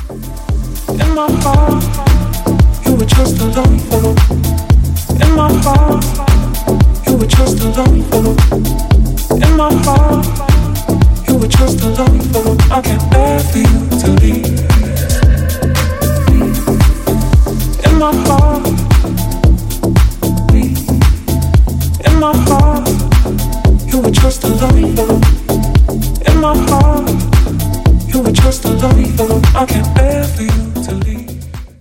In my heart, you were just a lone fellow. In my heart, you were just a lone fellow. In my heart, you were just a lone fellow. I can't bear for you to leave. In my heart, in my heart, you were just a lone fellow. In my heart, you were just a lone fellow. I can't bear for you.